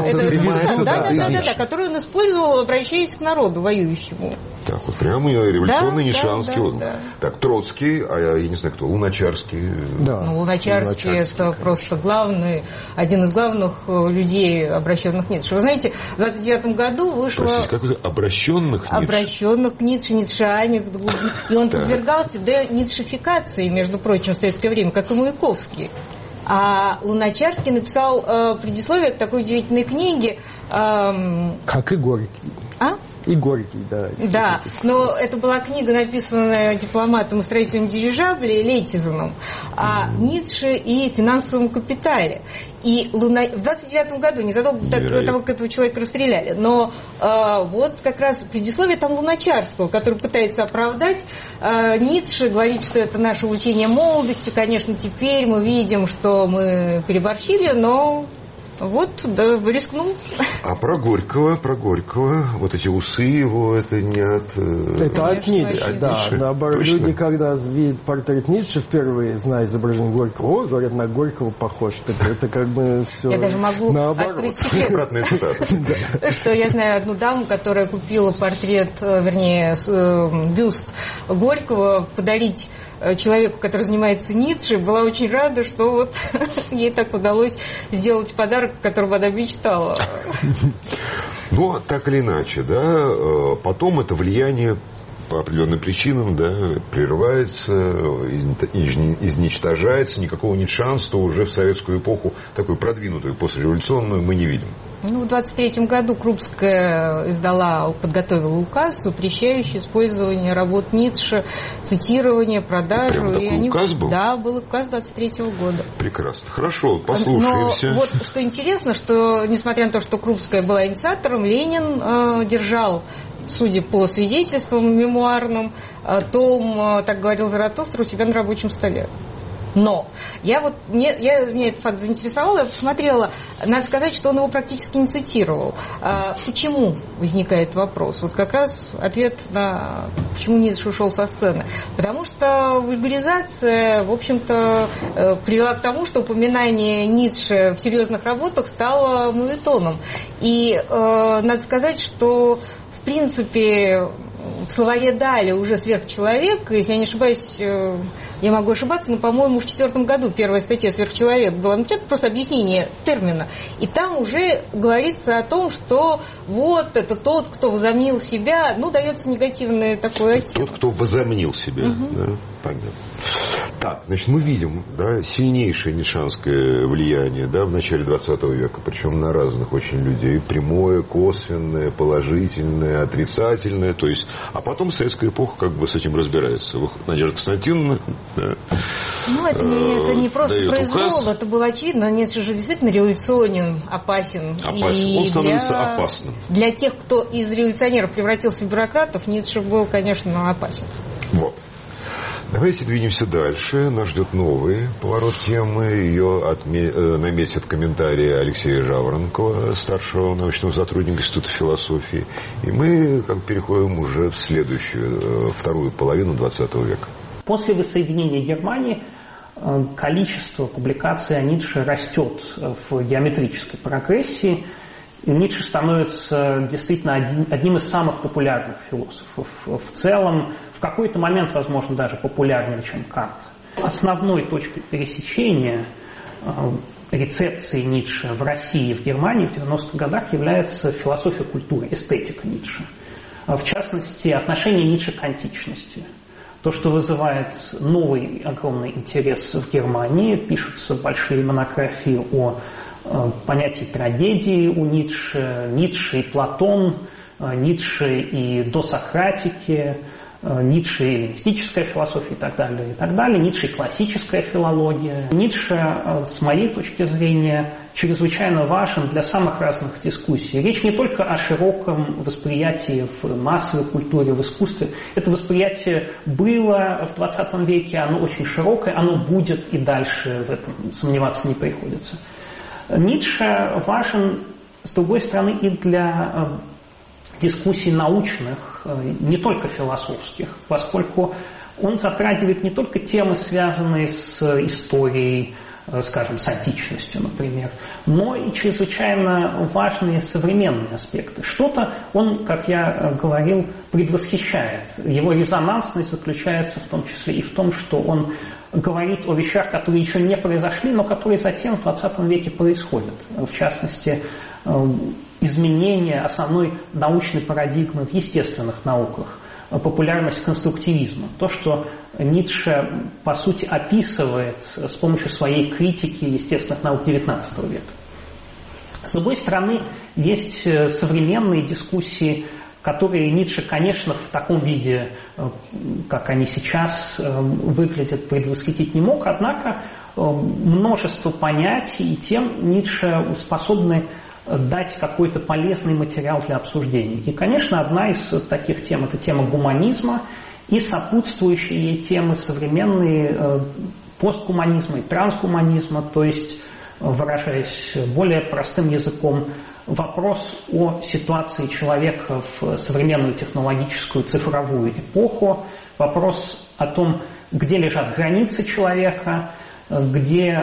Да, которую он использовал, обращаясь к народу воюющему. Так, вот прямо революционный ницшанский. Так, Троцкий, я не знаю кто, Луначарский. Да. Луначарский это просто главный, один из главных людей, обращенных к Ницше. Вы знаете, в 29 году вышло... Простите, как это? Обращенных к Ницше? Обращенных к Ницше, ницшеанец. И он подвергался денитшификации, между прочим, в советское время, как и Маяковский. А Луначарский написал предисловие к такой удивительной книге. Как и Горький. И Горький, да. Да, но это была книга, написанная дипломатом и строителем дирижаблей Лейтизеном о Ницше и финансовом капитале. И в 29 году, незадолго до того, как этого человека расстреляли, но вот как раз предисловие там Луначарского, который пытается оправдать Ницше, говорит, что это наше увлечение молодостью. Конечно, теперь мы видим, что мы переборщили, но... Вот, да, рискнул. А про Горького, вот эти усы его, это не от... Это от Ницше, да. Наоборот, люди, когда видят портрет Ницше впервые, зная изображение Горького, говорят, на Горького похож. Это как бы все. Я даже могу открыть секрет, что я знаю одну даму, которая купила портрет, бюст Горького, подарить человеку, который занимается Ницше, была очень рада, что вот ей так удалось сделать подарок, которого она мечтала. Ну, так или иначе, да, потом это влияние по определенным причинам, да, прерывается, изничтожается. Никакого ницшанства уже в советскую эпоху, такую продвинутую послереволюционную, мы не видим. Ну, в 23-м году Крупская подготовила указ, запрещающий использование работ Ницше, цитирование, продажу. Прям такой указ был? Да, был указ 23-го года. Прекрасно. Хорошо, послушаемся. Но вот что интересно, что несмотря на то, что Крупская была инициатором, Ленин держал, судя по свидетельствам мемуарным, том «Так говорил Заратустра» у себя на рабочем столе. Но меня этот факт заинтересовал, я посмотрела, надо сказать, что он его практически не цитировал. Почему возникает вопрос? Вот как раз ответ на почему Ницше ушел со сцены. Потому что вульгаризация, в общем-то, привела к тому, что упоминание Ницше в серьезных работах стало моветоном. И надо сказать, что в принципе в словаре Даля уже сверхчеловек, если я не ошибаюсь, я могу ошибаться, но, по-моему, в 2004 году первая статья «Сверхчеловек» была, это просто объяснение термина. И там уже говорится о том, что вот это тот, кто возомнил себя, дается негативное такое оттенок. Тот, кто возомнил себя, да, понятно. Так, значит, мы видим, да, сильнейшее ницшанское влияние, да, в начале 20 века, причем на разных очень людей, прямое, косвенное, положительное, отрицательное, то есть, а потом советская эпоха как бы с этим разбирается. Надежда Константиновна, да, это не просто произвол, указ. это было очевидно, Ницше же действительно революционен, опасен. Он становится опасным. Для тех, кто из революционеров превратился в бюрократов, Ницше был, конечно, опасен. Вот. Давайте двинемся дальше. Нас ждет новый поворот темы. Ее наметит комментарий Алексея Жаворонкова, старшего научного сотрудника Института философии. И мы переходим уже в следующую, вторую половину 20 века. После воссоединения Германии количество публикаций о Ницше растет в геометрической прогрессии. И Ницше становится действительно одним из самых популярных философов. В целом, в какой-то момент, возможно, даже популярнее, чем Кант. Основной точкой пересечения рецепции Ницше в России и в Германии в 90-х годах является философия культуры, эстетика Ницше. В частности, отношение Ницше к античности. То, что вызывает новый огромный интерес в Германии, пишутся большие монографии о понятии трагедии у Ницше, Ницше и Платон, Ницше и досократики, Ницше и эллинистическая философия и так далее, Ницше и классическая филология. Ницше, с моей точки зрения, чрезвычайно важен для самых разных дискуссий. Речь не только о широком восприятии в массовой культуре, в искусстве. Это восприятие было в 20 веке, оно очень широкое, оно будет и дальше, в этом сомневаться не приходится. Ницше важен, с другой стороны, и для дискуссий научных, не только философских, поскольку он затрагивает не только темы, связанные с историей, скажем, с античностью, например, но и чрезвычайно важные современные аспекты. Что-то он, как я говорил, предвосхищает. Его резонансность заключается в том числе и в том, что он говорит о вещах, которые еще не произошли, но которые затем в 20 веке происходят. В частности, изменение основной научной парадигмы в естественных науках, популярность конструктивизма. То, что Ницше, по сути, описывает с помощью своей критики естественных наук XIX века. С другой стороны, есть современные дискуссии, которые Ницше, конечно, в таком виде, как они сейчас выглядят, предвосхитить не мог, однако множество понятий и тем Ницше способны дать какой-то полезный материал для обсуждений. И, конечно, одна из таких тем – это тема гуманизма и сопутствующие ей темы современные постгуманизма и трансгуманизма, то есть, выражаясь более простым языком, вопрос о ситуации человека в современную технологическую цифровую эпоху, вопрос о том, где лежат границы человека, где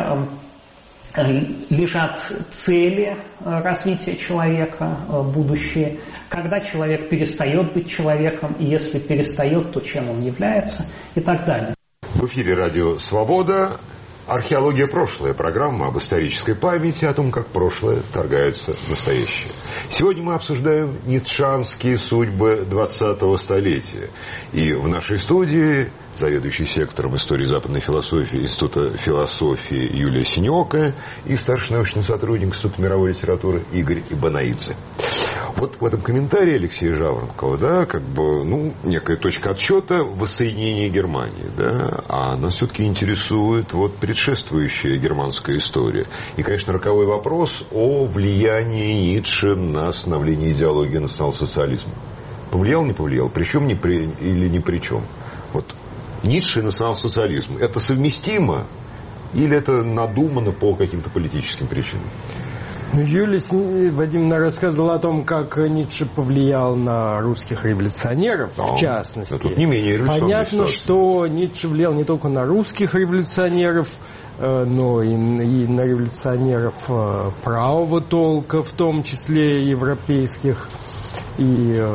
лежат цели развития человека, будущее, когда человек перестает быть человеком, и если перестает, то чем он является, и так далее. В эфире радио «Свобода». Археология прошлое. Программа об исторической памяти, о том, как прошлое вторгается в настоящее. Сегодня мы обсуждаем ницшанские судьбы 20-го столетия. И в нашей студии заведующий сектором истории западной философии Института философии Юлия Синеокая и старший научный сотрудник Института мировой литературы Игорь Ибанаидзе. Вот в этом комментарии Алексея Жаворонкова, да, как бы, некая точка отсчета воссоединения Германии, да, а нас все-таки интересует вот предшествующая германская история. И, конечно, роковой вопрос о влиянии Ницше на становление идеологии национал-социализма. Повлиял, не повлиял? Причем или ни при чем? Вот Ницше и национал-социализм. Это совместимо или это надумано по каким-то политическим причинам? Юлия Вадимовна рассказывала о том, как Ницше повлиял на русских революционеров, в частности. Тут не менее понятно, что Ницше влиял не только на русских революционеров, но и на революционеров правого толка, в том числе европейских, и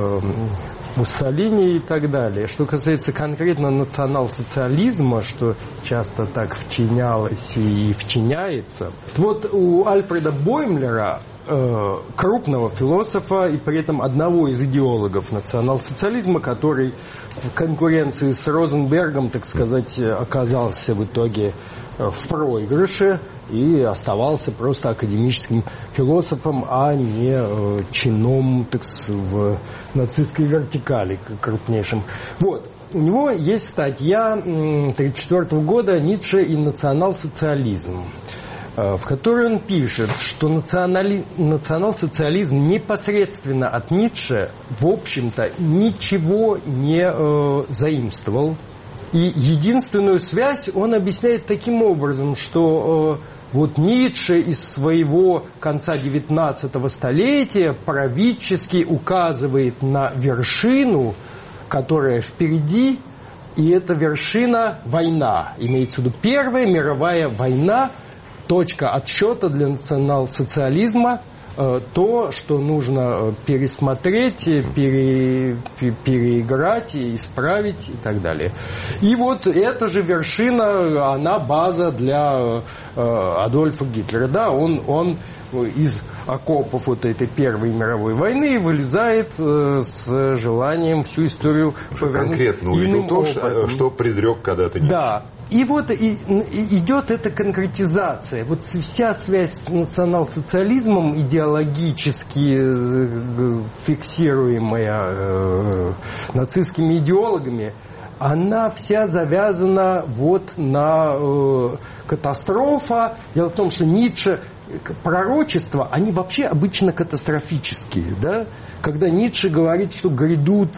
Муссолини и так далее. Что касается конкретно национал-социализма, что часто так вчинялось и вчиняется. Вот у Альфреда Боймлера, крупного философа и при этом одного из идеологов национал-социализма, который в конкуренции с Розенбергом, так сказать, оказался в итоге в проигрыше и оставался просто академическим философом, а не чином, так сказать, в нацистской вертикали крупнейшим. Вот. У него есть статья 1934 года «Ницше и национал-социализм», в которой он пишет, что национал-социализм непосредственно от Ницше, в общем-то, ничего не заимствовал. И единственную связь он объясняет таким образом, что вот Ницше из своего конца 19 столетия правительски указывает на вершину, которая впереди, и эта вершина – война. Имеется в виду Первая мировая война, точка отсчета для национал-социализма, то, что нужно пересмотреть, переиграть, исправить и так далее. И вот эта же вершина, она база для Адольфа Гитлера. Да, он из окопов вот этой Первой мировой войны вылезает с желанием всю историю повернуть конкретно увидел то, что предрек когда-то. Да. И вот идет эта конкретизация. Вот вся связь с национал-социализмом, идеологически фиксируемая нацистскими идеологами, она вся завязана вот на катастрофа. Дело в том, что Ницше, пророчества, они вообще обычно катастрофические, да? Когда Ницше говорит, что грядут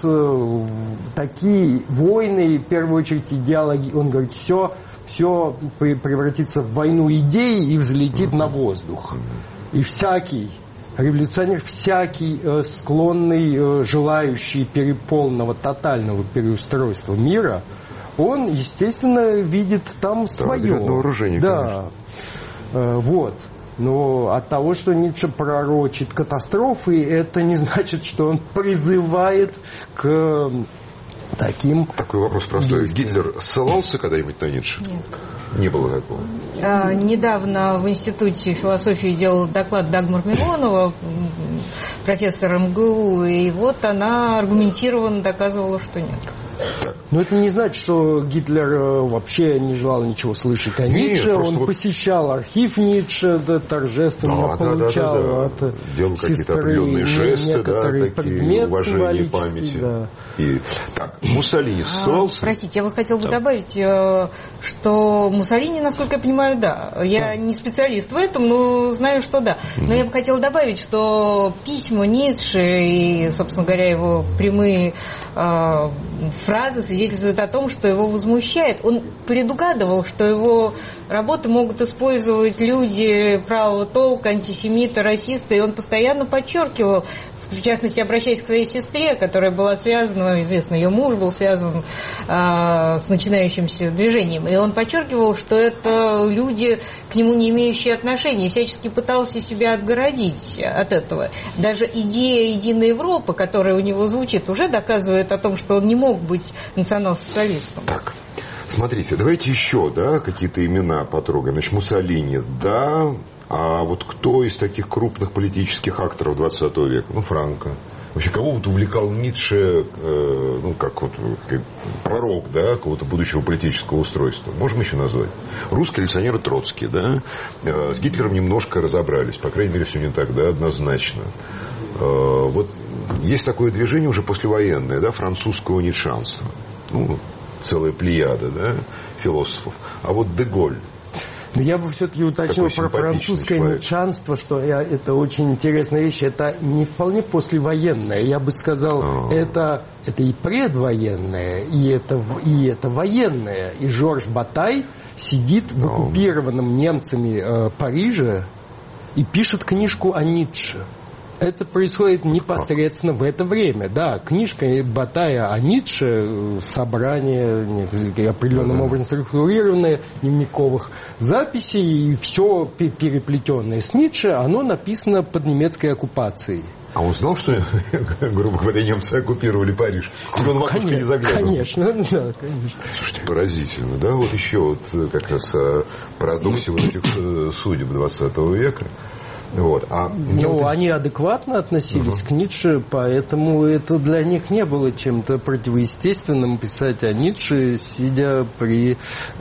такие войны, в первую очередь идеологии, он говорит, все превратится в войну идей и взлетит на воздух. И всякий революционер, всякий склонный, желающий полного, тотального переустройства мира, он, естественно, видит там свое. Да, вооружение, да. Вот. Но от того, что Ницше пророчит катастрофы, это не значит, что он призывает к таким... Такой вопрос простой. Гитлер ссылался когда-нибудь на Ницше? Нет. Не было такого? Недавно в Институте философии делал доклад Дагмар Милонова, профессор МГУ, и вот она аргументированно доказывала, что нет. Но это не значит, что Гитлер вообще не желал ничего слышать о Ницше. Он посещал архив Ницше, торжественно получал от делал какие-то определенные жесты, некоторые такие уважения памяти. Да. Так, Муссолини ссылался? Простите, я вот хотела бы добавить, что Муссолини, насколько я понимаю, да. Я не специалист в этом, но знаю, что да. Но я бы хотела добавить, что письма Ницше и, собственно говоря, его прямые фразы свидетельствуют о том, что его возмущает. Он предугадывал, что его работы могут использовать люди правого толка, антисемиты, расисты, и он постоянно подчеркивал, в частности, обращаясь к своей сестре, которая была связана, известно, ее муж был связан с начинающимся движением, и он подчеркивал, что это люди, к нему не имеющие отношения, и всячески пытался себя отгородить от этого. Даже идея единой Европы, которая у него звучит, уже доказывает о том, что он не мог быть национал-социалистом. Так. Смотрите, давайте еще, да, какие-то имена потрогаем. Значит, Муссолини, да, а вот кто из таких крупных политических акторов 20 века? Ну, Франко. Вообще, кого вот увлекал Ницше, ну, как вот пророк, да, какого-то будущего политического устройства? Можем еще назвать? Русский революционер Троцкий, да, с Гитлером немножко разобрались, по крайней мере, все не так, да, однозначно. Вот есть такое движение уже послевоенное, да, французского ницшанства. Ну, целая плеяда, да, философов. А вот Деголь. Но я бы все-таки уточнил про французское ницшанство, что это очень интересная вещь. Это не вполне послевоенное. Я бы сказал, это и предвоенное, и это военное. И Жорж Батай сидит в оккупированном немцами Париже и пишет книжку о Ницше. Это происходит непосредственно в это время. Да, книжка Батая о Ницше, собрание определенным образом структурированное, дневниковых записей, и все переплетенное с Ницше, оно написано под немецкой оккупацией. А он знал, что, грубо говоря, немцы оккупировали Париж? И он в окошко не заглядывал? Конечно, да, конечно. Слушайте, поразительно, да? Вот еще вот как раз о парадоксе вот этих судеб 20 века. Вот. Они адекватно относились к Ницше, поэтому это для них не было чем-то противоестественным писать о Ницше, сидя при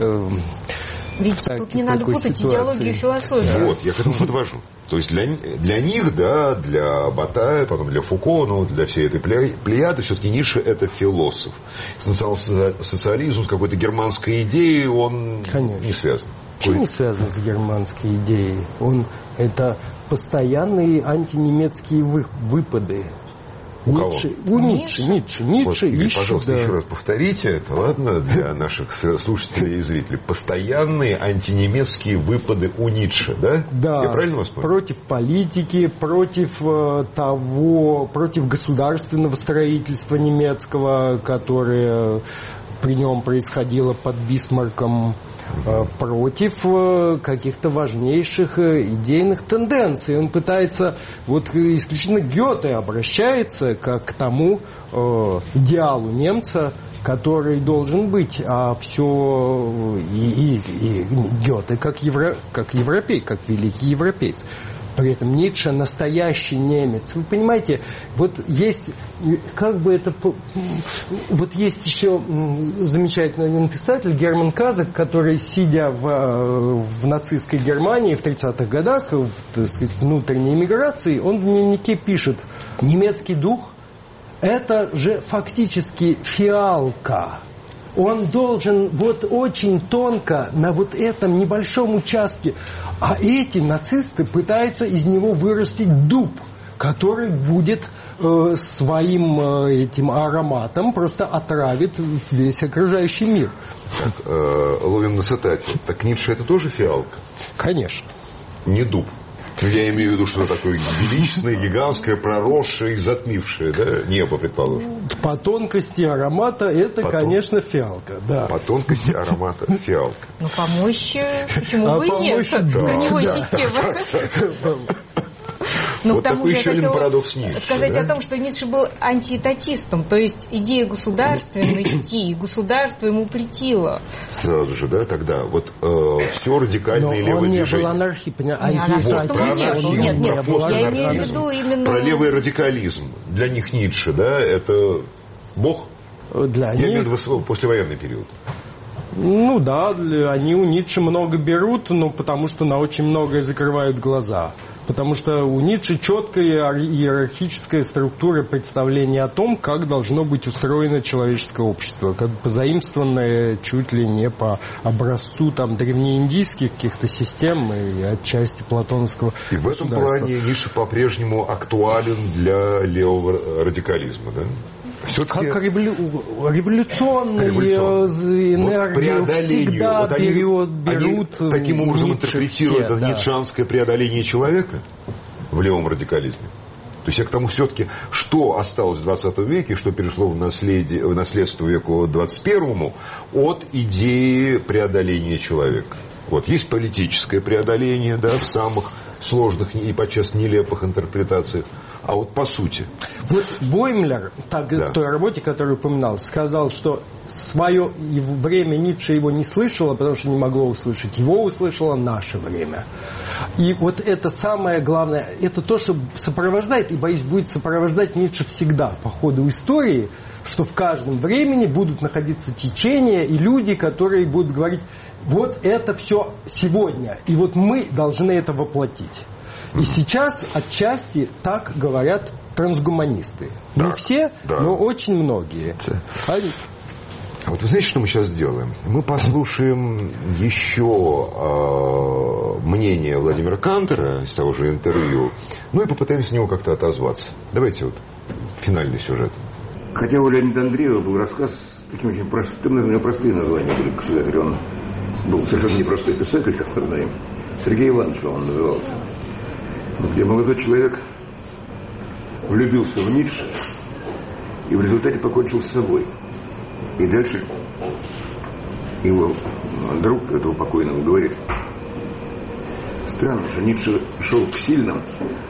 Видите, тут не надо путать идеологию и философию. Вот, я к этому подвожу. То есть для них, да, для Батая, потом для Фуко, ну, для всей этой плеяды, все-таки Ницше – это философ. Национал-социализм с какой-то германской идеей, он не связан. Чем не связан с германской идеей? Это постоянные антинемецкие выпады. У кого? Ницше ищет. Пожалуйста, еще раз повторите это, ладно, для наших слушателей и зрителей. Постоянные антинемецкие выпады у Ницше, да? Да. Я правильно вас понял? Против политики, против государственного строительства немецкого, которое при нем происходило под Бисмарком, против каких-то важнейших идейных тенденций. Он пытается, вот исключительно Гёте обращается как к тому идеалу немца, который должен быть, а все и Гёте как европей, как великий европеец. При этом Ницше настоящий немец. Вы понимаете, вот есть, вот есть еще замечательный писатель Герман Казак, который, сидя в нацистской Германии в 30-х годах, так сказать, внутренней эмиграции, он в дневнике пишет: немецкий дух – это же фактически фиалка. Он должен вот очень тонко на вот этом небольшом участке. А эти нацисты пытаются из него вырастить дуб, который будет своим этим ароматом просто отравит весь окружающий мир. Так, ловим на цитате. Так Ницше это тоже фиалка? Конечно. Не дуб. Я имею в виду, что такое величественное, гигантское, проросшее и затмившее, да, небо, предположим. По тонкости аромата это, конечно, фиалка. Да. По тонкости аромата фиалка. Ну, помощь, почему бы и нет, корневой системы. Но вот такой еще один парадокс Ницше. Сказать о том, что Ницше был антиэтатистом, то есть идея государственности, и государство ему претило. Сразу же, да, тогда вот все радикальные левые движения. Он не был анархистом. Нет, я имею в виду именно... Про левый радикализм. Для них Ницше, да, это Бог? Я имею в виду послевоенный период. Ну да, они у Ницше много берут, но потому что на очень многое закрывают глаза. Потому что у Ницше четкая иерархическая структура представления о том, как должно быть устроено человеческое общество, как позаимствованное чуть ли не по образцу там древнеиндийских каких-то систем и отчасти платоновского и в этом плане Ницше по-прежнему актуален для левого радикализма, да? Все-таки... Как революционные энергии всегда берут они таким образом Ницше интерпретируют все, это ницшанское преодоление человека в левом радикализме? То есть я к тому все-таки, что осталось в 20 веке, что перешло в наследство веку 21 от идеи преодоления человека. Вот, есть политическое преодоление, да, в самых сложных и подчас нелепых интерпретациях. А вот по сути. Вот Боймлер, в той работе, которую упоминал, сказал, что свое время Ницше его не слышало, потому что не могло услышать. Его услышало наше время. И вот это самое главное, это то, что сопровождает, и, боюсь, будет сопровождать Ницше всегда по ходу истории, что в каждом времени будут находиться течения и люди, которые будут говорить, вот это все сегодня, и вот мы должны это воплотить. И сейчас отчасти так говорят трансгуманисты. Да, не все, да. но очень многие. А вот вы знаете, что мы сейчас сделаем? Мы послушаем еще мнение Владимира Кантера из того же интервью, ну и попытаемся с него как-то отозваться. Давайте вот финальный сюжет. Хотя у Леонида Андреева был рассказ с таким очень простым, у него простые названия были, государь. Он был совершенно непростой писатель, как мы знаем. Сергей Иванович он назывался. Где молодой человек влюбился в Ницше и в результате покончил с собой. И дальше его друг этого покойного говорит: странно, что Ницше шел к сильным,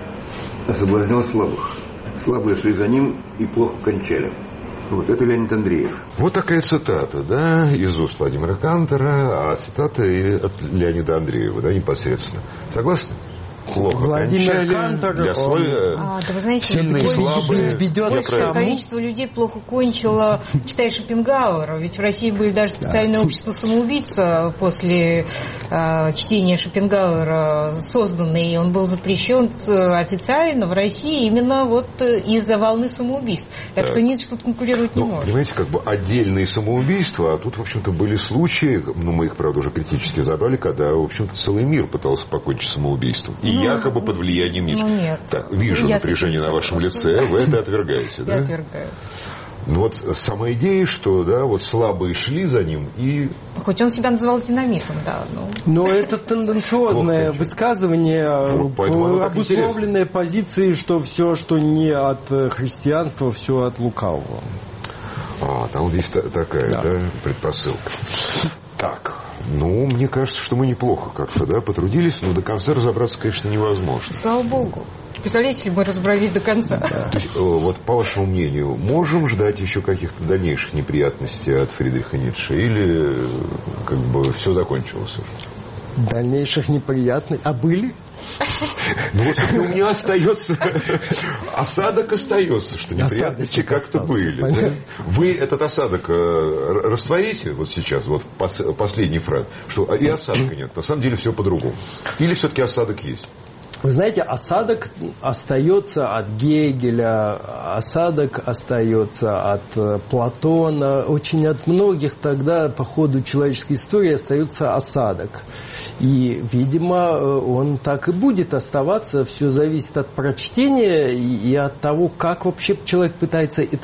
а соблазнял слабых. Слабые шли за ним и плохо кончали. Вот это Леонид Андреев. Вот такая цитата, да, из уст Владимира Кантера, а цитата и от Леонида Андреева, да, непосредственно. Согласны? Плохо Владимир кончали, Кантер, для слоя, да вы знаете, сильные и слабые. Большое количество людей плохо кончило, читая Шопенгауэра. Ведь в России были даже специальное общество самоубийц после чтения Шопенгауэра созданы, и он был запрещен официально в России именно вот из-за волны самоубийств. Так что Ницше тут конкурировать не может. Понимаете, как бы отдельные самоубийства, а тут, в общем-то, были случаи, ну, мы их, правда, уже критически забрали, когда, в общем-то, целый мир пытался покончить самоубийством. И якобы под влиянием Ницше. Нет. Так, вижу напряжение на вашем лице, вы это отвергаете, да? Я отвергаю. Ну вот сама идея, что, да, вот слабые шли за ним и... Хоть он себя называл динамитом, да. Но это тенденциозное высказывание, обусловленное позицией, что все, что не от христианства, все от лукавого. Там здесь такая, предпосылка. Так, ну, мне кажется, что мы неплохо как-то, да, потрудились, но до конца разобраться, конечно, невозможно. Слава Богу. Представляете ли, мы разобрались до конца. То есть, вот по вашему мнению, можем ждать еще каких-то дальнейших неприятностей от Фридриха Ницше? Или как бы все закончилось уже? Дальнейших неприятностей? А были? Ну вот у меня остается, осадок остается, что неприятности как-то были. Да? Вы этот осадок растворите вот сейчас, вот в последней фразе, что и осадка нет, на самом деле все по-другому. Или все-таки осадок есть? Вы знаете, осадок остается от Гегеля, осадок остается от Платона, очень от многих тогда по ходу человеческой истории остается осадок. И, видимо, он так и будет оставаться, все зависит от прочтения и от того, как вообще человек пытается это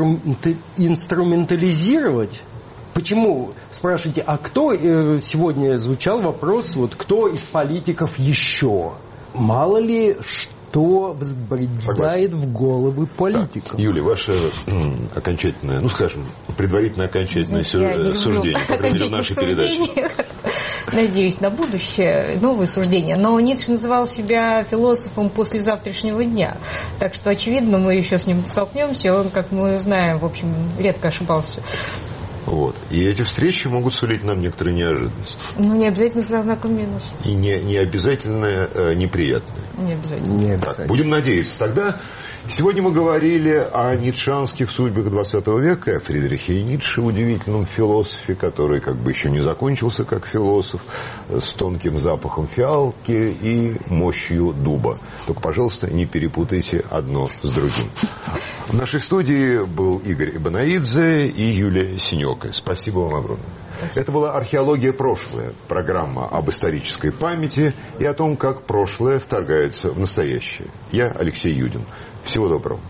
инструментализировать. Почему, спрашиваете, а кто, сегодня звучал вопрос, вот кто из политиков еще? Мало ли что взбредает в головы политиков. Так, Юлия, ваше окончательное, ну, скажем, предварительное окончательное суждение, по крайней мере, в нашей передаче. Надеюсь на будущее, новые суждения. Но Ницше называл себя философом после завтрашнего дня. Так что, очевидно, мы еще с ним столкнемся. Он, как мы знаем, в общем, редко ошибался. Вот. И эти встречи могут сулить нам некоторые неожиданности. Ну, не обязательно со знаком минус. И не обязательно неприятные. Не обязательно. Так, будем надеяться. Тогда сегодня мы говорили о ницшанских судьбах 20 века, о Фридрихе Ницше, удивительном философе, который как бы еще не закончился как философ, с тонким запахом фиалки и мощью дуба. Только, пожалуйста, не перепутайте одно с другим. В нашей студии был Игорь Ибанаидзе и Юлия Синёка. Спасибо вам огромное. Это была «Археология. Прошлое», программа об исторической памяти и о том, как прошлое вторгается в настоящее. Я Алексей Юдин. Всего доброго.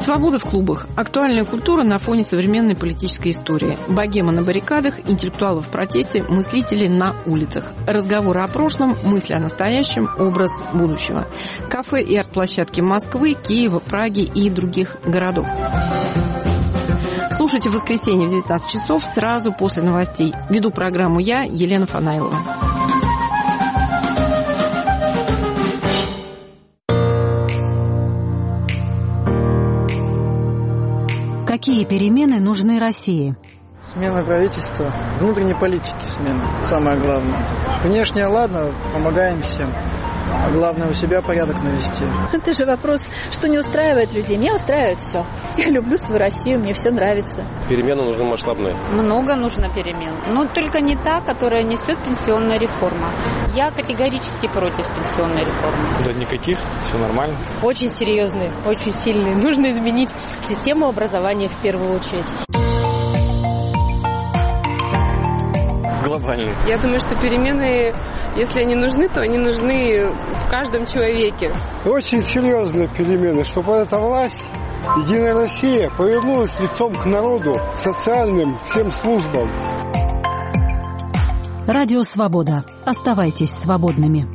Свобода в клубах. Актуальная культура на фоне современной политической истории. Богема на баррикадах, интеллектуалы в протесте, мыслители на улицах. Разговоры о прошлом, мысли о настоящем, образ будущего. Кафе и арт-площадки Москвы, Киева, Праги и других городов. Слушайте в воскресенье в 19 часов сразу после новостей. Веду программу я, Елена Фанайлова. Какие перемены нужны России? Смена правительства, внутренней политики смена, самое главное. Внешне, ладно, помогаем всем. А главное, у себя порядок навести. Это же вопрос, что не устраивает людей. Меня устраивает все. Я люблю свою Россию, мне все нравится. Перемены нужны масштабные. Много нужно перемен. Но только не та, которая несет пенсионная реформа. Я категорически против пенсионной реформы. Да никаких, все нормально. Очень серьезные, очень сильные. Нужно изменить систему образования в первую очередь. Глобально. Я думаю, что перемены, если они нужны, то они нужны в каждом человеке. Очень серьезные перемены, чтобы эта власть, Единая Россия, повернулась лицом к народу, к социальным всем службам. Радио «Свобода». Оставайтесь свободными.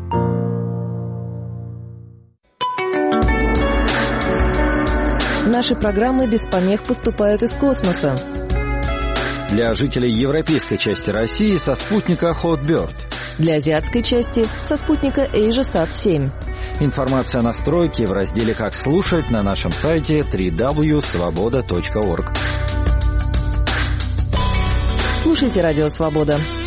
Наши программы без помех поступают из космоса. Для жителей европейской части России со спутника Hotbird. Для азиатской части со спутника AsiaSat-7. Информация о настройке в разделе «Как слушать» на нашем сайте www.svoboda.org. Слушайте «Радио Свобода».